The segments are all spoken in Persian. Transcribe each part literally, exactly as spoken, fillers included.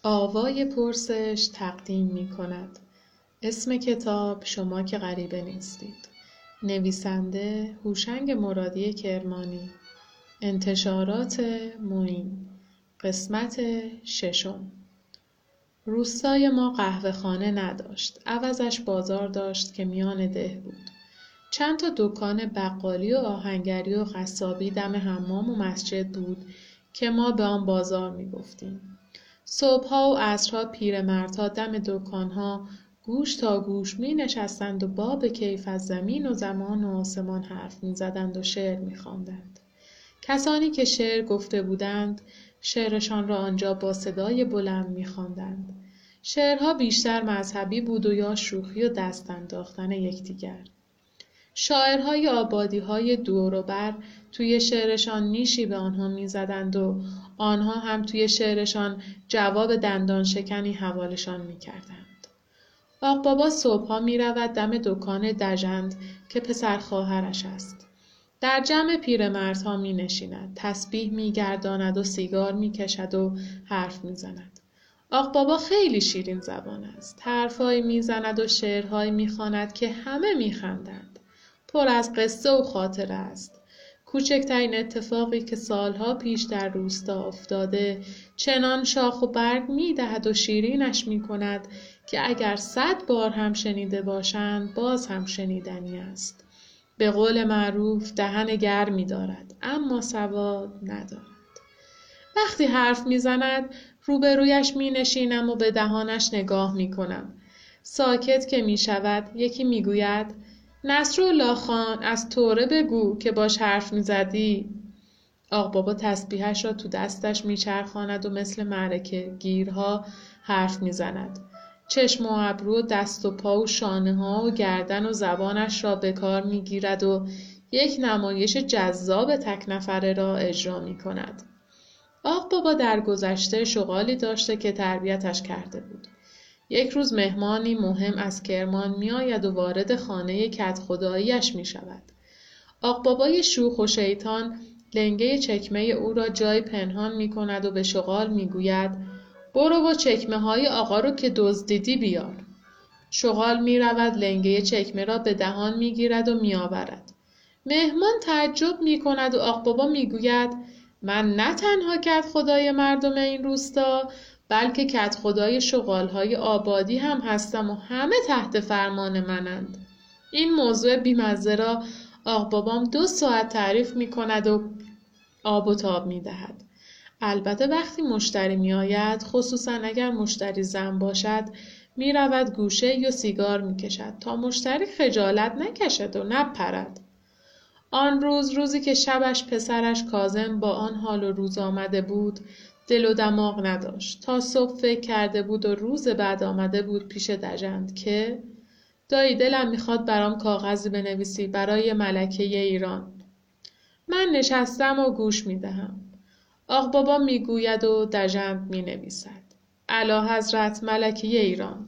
آوای پرسش تقدیم می کند. اسم کتاب شما که غریبه نیستید. نویسنده هوشنگ مرادی کرمانی. انتشارات معین. قسمت ششم. روستای ما قهوه خانه نداشت. عوضش بازار داشت که میان ده بود. چند تا دکان بقالی و آهنگری و قصابی دم حمام و مسجد بود که ما به آن بازار می گفتیم. صبحها و عصرها پیرمردها دم دکانها گوش تا گوش می نشستند و باب کیف از زمین و زمان و آسمان حرف می زدند و شعر می خواندند. کسانی که شعر گفته بودند شعرشان را آنجا با صدای بلند می خواندند. شعرها بیشتر مذهبی بود و یا شوخی و دست انداختن یکدیگر. شاعرهای آبادی‌های دور و بر توی شعرشان نیشی به آنها می‌زدند و آنها هم توی شعرشان جواب دندان شکنی حوالشان می‌کردند. آقبابا صبحها می‌رود دم دکان دژند که پسر خواهرش است. در جمع پیرمردها می‌نشیند، تسبیح می‌گرداند و سیگار می‌کشد و حرف می‌زند. آقبابا خیلی شیرین زبان است. حرف‌هایی می‌زند و شعرهایی می‌خواند که همه می‌خندند. پر از قصه و خاطره است. کوچکترین اتفاقی که سالها پیش در روستا افتاده چنان شاخ و برگ می دهد و شیرینش می کند که اگر صد بار هم شنیده باشند باز هم شنیدنی است. به قول معروف دهن گرمی دارد اما سواد ندارد. وقتی حرف می زند روبرویش می نشینم و به دهانش نگاه می کنم. ساکت که می شود یکی می گوید نصرالله خان از توره بگو که باش حرف میزدی. آقبابا تسبیحش را تو دستش میچرخاند و مثل معرکه گیرها حرف میزند. چشم و ابرو و دست و پا و شانه ها و گردن و زبانش را به کار میگیرد و یک نمایش جذاب تک نفره را اجرا میکند. آقبابا در گذشته شغالی داشته که تربیتش کرده بود. یک روز مهمانی مهم از کرمان می آید و وارد خانه کدخداییش می شود. آقبابای شوخ و شیطان لنگه چکمه او را جای پنهان می کند و به شغال می گوید برو و چکمه های آقا رو که دزدیدی بیار. شغال می رود لنگه چکمه را به دهان می گیرد و می آورد. مهمان تعجب می کند و آقبابا می گوید من نه تنها کدخدای مردم این روستا بلکه کدخدای شغالهای آبادی هم هستم و همه تحت فرمان منند. این موضوع بیمزه را آقبابام دو ساعت تعریف می کند و آب و تاب می دهد. البته وقتی مشتری می آید خصوصا اگر مشتری زن باشد می رود گوشه یا سیگار می کشد تا مشتری خجالت نکشد و نپرد. آن روز روزی که شبش پسرش کاظم با آن حال و روز آمده بود دل و دماغ نداشت. تا صبح فکر کرده بود و روز بعد آمده بود پیش دژند که دایی دلم میخواد برام کاغذی بنویسی برای ملکه ایران. من نشستم و گوش میدهم. آقبابا میگوید و دژند مینویسد. اعلیحضرت ملکه ایران.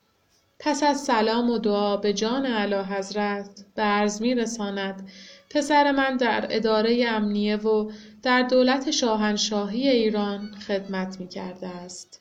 پس از سلام و دعا به جان اعلیحضرت به عرض میرساند پسر من در اداره امنیه و در دولت شاهنشاهی ایران خدمت می کرده است.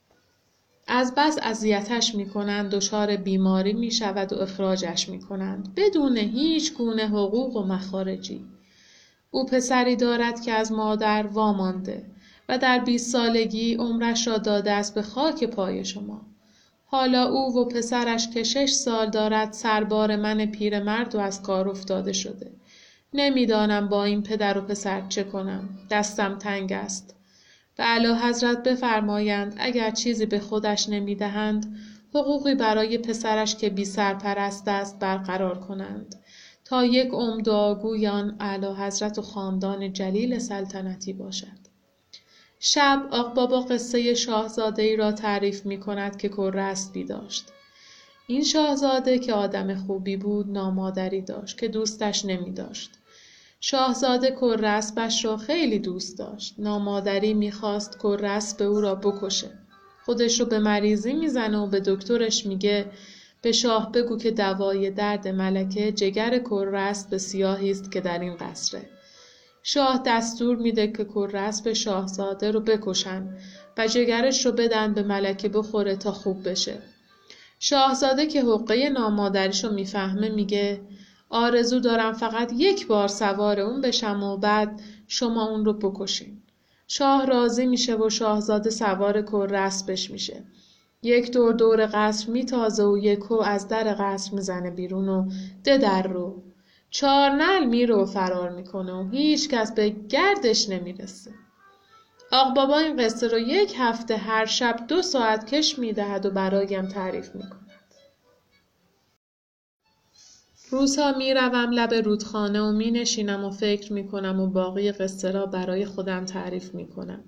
از بس اذیتش می کنند دچار بیماری می شود و اخراجش می کنند بدون هیچ گونه حقوق و مخارجی. او پسری دارد که از مادر وامانده و در بیست سالگی عمرش را داده است به خاک پای شما. حالا او و پسرش که شش سال دارد سربار من پیرمرد و از کار افتاده شده. نمیدانم با این پدر و پسر چه کنم. دستم تنگ است. و اعلیحضرت بفرمایند اگر چیزی به خودش نمیدهند حقوقی برای پسرش که بی سرپرست است برقرار کنند تا یک عمر دعاگوی آن اعلیحضرت و خاندان جلیل سلطنتی باشد. شب آقبابا قصه شاهزاده‌ای را تعریف می کند که کره‌اسبی داشت. این شاهزاده که آدم خوبی بود نامادری داشت که دوستش نمی داشت. شاهزاده کره‌اسبش را خیلی دوست داشت. نامادری میخواست کره‌اسب او را بکشه. خودش رو به مریضی میزنه و به دکترش میگه به شاه بگو که دوای درد ملکه جگر کره‌اسب سیاهی است که در این قصره. شاه دستور میده که کراسب شاهزاده رو بکشن و جگرش رو بدن به ملکه بخوره تا خوب بشه. شاهزاده که حقه نامادریشو میفهمه میگه آرزو دارم فقط یک بار سوار اون بشم و بعد شما اون رو بکشین. شاه راضی میشه و شاهزاده سوار کراسبش میشه. یک دور دور قصر میتازه و یکو از در قصر میزنه بیرون و ده در رو. چارنل میره و فرار میکنه و هیچ کس به گردش نمیرسه. آق بابا این قصه رو یک هفته هر شب دو ساعت کش میدهد و برایم تعریف میکند. روزها میروم لب رودخانه و مینشینم و فکر میکنم و باقی قصه را برای خودم تعریف میکنم.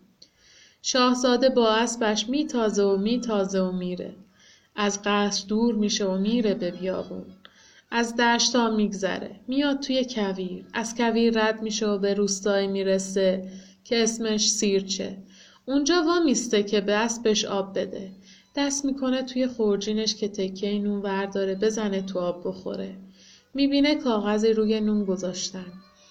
شاهزاده با اسبش میتازه و میتازه و میره. از قصر دور میشه و میره به بیابون. از دشتا میگذره. میاد توی کویر. از کویر رد میشه و به روستایی میرسه که اسمش سیرچه. اونجا وامیسته که به اسبش آب بده. دست میکنه توی خورجینش که تکه نون ورداره بزنه تو آب بخوره. میبینه کاغذی روی نون گذاشتن.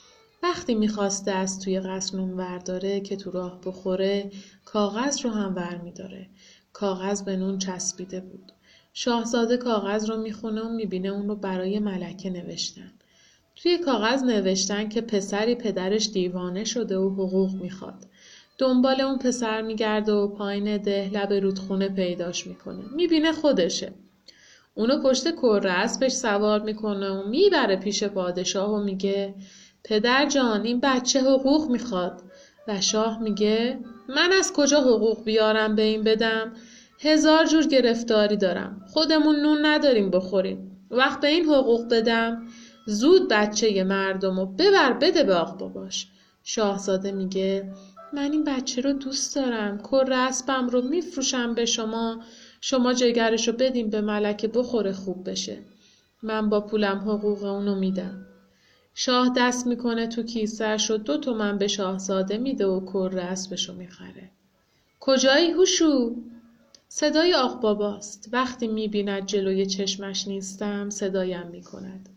وقتی میخواسته از توی قصر نون ورداره که تو راه بخوره کاغذ رو هم ور میداره. کاغذ به نون چسبیده بود. شاهزاده کاغذ رو میخونه و میبینه اون رو برای ملکه نوشتن. توی کاغذ نوشتن که پسری پدرش دیوانه شده و حقوق میخواد. دنبال اون پسر میگرده و پایین ده لب رودخونه پیداش میکنه. میبینه خودشه. اونو پشت کراسبش سوار میکنه و میبره پیش پادشاه و میگه پدر جان این بچه حقوق میخواد. و شاه میگه من از کجا حقوق بیارم به این بدم؟ هزار جور گرفتاری دارم. خودمون نون نداریم بخوریم. وقت به این حقوق بدم؟ زود بچه مردم رو ببر بده به آق باباش. شاهزاده میگه من این بچه رو دوست دارم. کراسبم رو میفروشم به شما. شما جگرشو بدیم به ملکه بخوره خوب بشه. من با پولم حقوق اونو میدم. شاه دست میکنه تو کیسه‌ش و دو تومن به شاهزاده میده و کراسبشو میخره. کجایی هوشو؟ صدای آق باباست. وقتی میبیند جلوی چشمش نیستم صدایم میکند.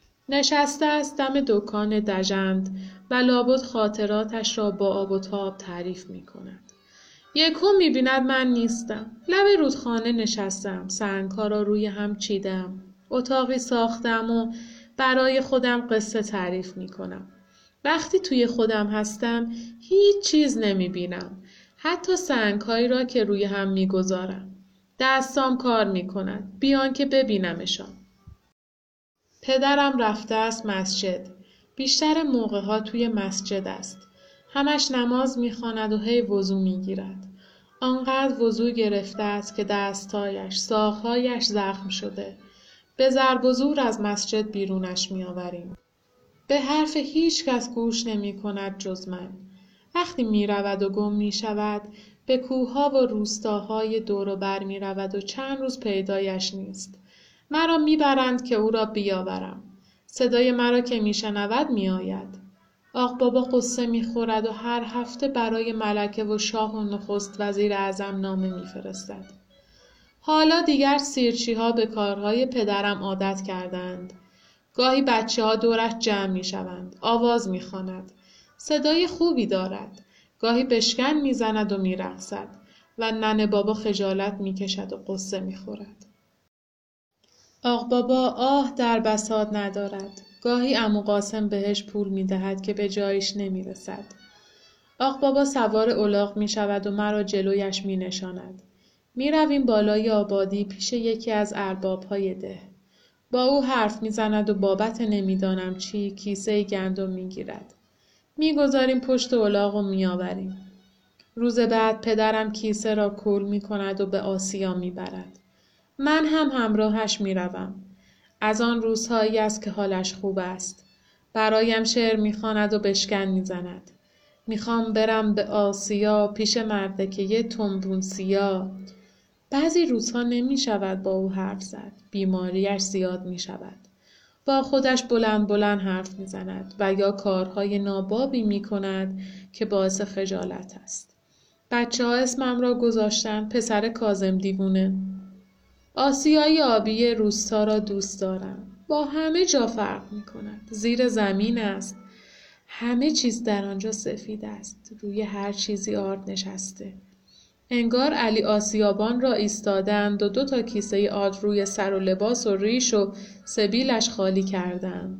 نشسته است دم دکان دژند و لابد خاطراتش را با آب و تاب تعریف میکند. یکو میبیند من نیستم. لب رودخانه نشستم. سنگ‌ها را روی هم چیدم. اتاقی ساختم و برای خودم قصه تعریف میکنم. وقتی توی خودم هستم هیچ چیز نمیبینم. حتی سنگ‌هایی را که روی هم میگذارم. دستام کار میکند. بیان که ببینمشان. پدرم رفته است مسجد. بیشتر موقعها توی مسجد است. همش نماز میخواند و هی وضو میگیرد. آنقدر وضو گرفته است که دستایش، ساقهایش زخم شده. به ضرب و زور از مسجد بیرونش میآوریم. به حرف هیچ کس گوش نمی کند جز من. وقتی می رود و گم می شود، به کوهها و روستاهای دور و بر می رود و چند روز پیدایش نیست. مرا می برند که او را بیاورم. صدای مرا که می شنود می آید. آق بابا قصه می خورد و هر هفته برای ملکه و شاه و نخست وزیر اعظم نامه می فرستد. حالا دیگر سیرچی ها به کارهای پدرم عادت کردند. گاهی بچه ها دورش جمع می شوند. آواز می خواند. صدای خوبی دارد. گاهی بشکن می زند و می رقصد و ننه بابا خجالت می کشد و قصه می خورد. آق بابا آه در بساط ندارد. گاهی عمو قاسم بهش پول می دهد که به جایش نمی رسد. آق بابا سوار الاغ می شود و مرا جلویش می نشاند. می رویم بالای آبادی پیش یکی از ارباب‌های ده. با او حرف می زند و بابت نمیدانم چی کیسه گندم می گیرد. می گذاریم پشت الاغ و می آوریم. روز بعد پدرم کیسه را کول می کند و به آسیا می برد. من هم همراهش می روم. از آن روزهایی است که حالش خوب است. برایم شعر می خواند و بشکن می زند. می خوام برم به آسیا پیش مردکه یه تنبون سیا. بعضی روزها نمی شود با او حرف زد. بیماریش زیاد می شود. با خودش بلند بلند حرف می زند و یا کارهای نابابی می کند که باعث خجالت است. بچه ها اسمم را گذاشتن پسر کاظم دیوونه. آسیای آبی روستا را دوست دارم. با همه جا فرق می کند. زیر زمین است. همه چیز در آنجا سفید است. روی هر چیزی آرد نشسته. انگار علی آسیابان را ایستادند و دو تا کیسه آرد روی سر و لباس و ریش و سبیلش خالی کردند.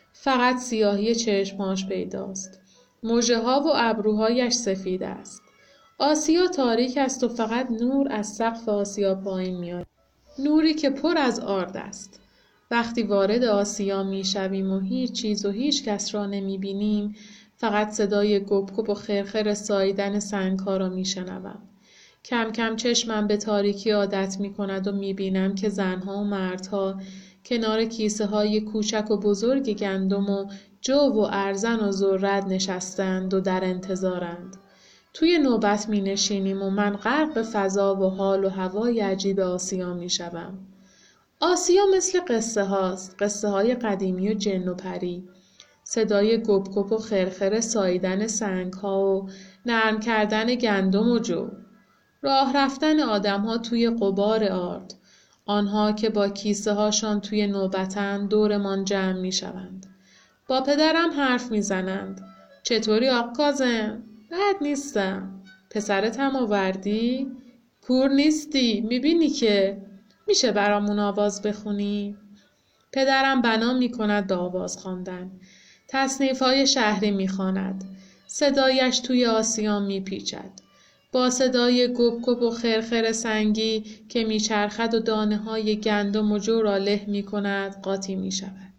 فقط سیاهی چشماش پیداست. مژه ها و ابروهایش سفید است. آسیا تاریک است و فقط نور از سقف آسیا پایین میاد. نوری که پر از آرد است. وقتی وارد آسیا می شویم و هیچ چیز و هیچ کس را نمی بینیم، فقط صدای گپ گپ و خرخر ساییدن سنگ ها را می شنوم. کم کم چشمم به تاریکی عادت می کند و می بینم که زنها و مردها کنار کیسه های کوچک و بزرگ گندم و جو و ارزن و ذرت نشستند و در انتظارند. توی نوبت می نشینیم و من غرق به فضا و حال و هوای عجیب آسیا می شوم. آسیا مثل قصه هاست، قصه های قدیمی و جن و پری. صدای گپ گپ و خرخر ساییدن سنگ ها و نرم کردن گندم و جو. راه رفتن آدم ها توی غبار آرد. آنها که با کیسه هاشان توی نوبتن دورمان جمع می شوند. با پدرم حرف می زنند. چطوری آقا کاظم؟ بد نیستم. پسرت هم آوردی؟ کور نیستی؟ می بینی که؟ میشه برامون آواز بخونی؟ پدرم بنا می کند به آواز خواندن. تصنیف های شهری می خواند. صدایش توی آسیا می پیچد. با صدای گپ گپ و خرخر سنگی که میچرخد و دانه های گندم و جو را له می کند قاطی می شود.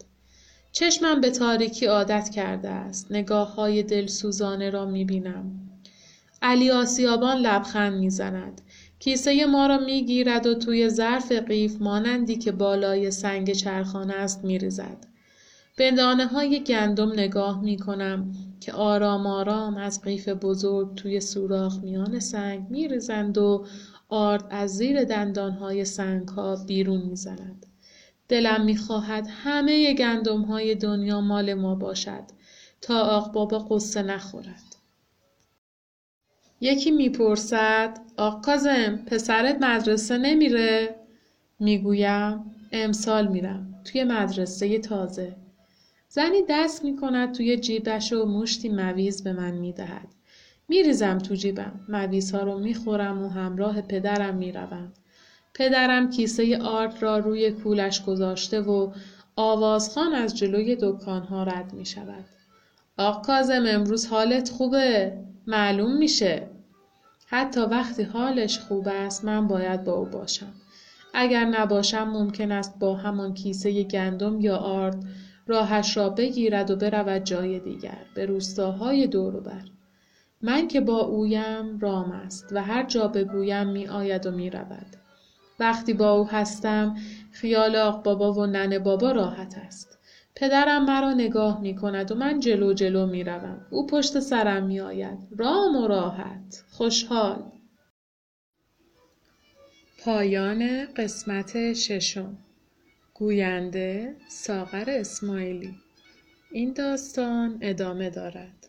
چشمم به تاریکی عادت کرده است. نگاه های دلسوزانه را می بینم. علی آسیابان لبخند می زند. کیسه ما را می گیرد و توی ظرف قیف مانندی که بالای سنگ چرخانه است می ریزد. به دانه های گندم نگاه می کنم که آرام آرام از قیف بزرگ توی سوراخ میان سنگ می ریزند و آرد از زیر دندان های سنگ ها بیرون می زند. دلم می خواهد همه گندم های دنیا مال ما باشد تا آق بابا قصه نخورد. یکی می پرسد آقا کاظم پسرت مدرسه نمیره؟ می گویم امسال میرم توی مدرسه تازه. زنی دست می کند توی جیبش و مشتی مویز به من می دهد. می ریزم تو جیبم. مویزها رو می خورم و همراه پدرم می روم. پدرم کیسه آرد را روی کولش گذاشته و آوازخوان از جلوی دکانها رد می شود. آقا کاظم امروز حالت خوبه؟ معلوم میشه. حتی وقتی حالش خوب است من باید با او باشم. اگر نباشم ممکن است با همان کیسه گندم یا آرد راهش را بگیرد و برود جای دیگر، به روستاهای دور و بر. من که با اویم رام است و هر جا بگویم می آید و می رود. وقتی با او هستم خیال آق بابا و ننه بابا راحت است. پدرم مرا نگاه می کند و من جلو جلو می روم. او پشت سرم می آید. رام و راحت. خوشحال. پایان قسمت ششم. گوینده ساغر اسماعیلی. این داستان ادامه دارد.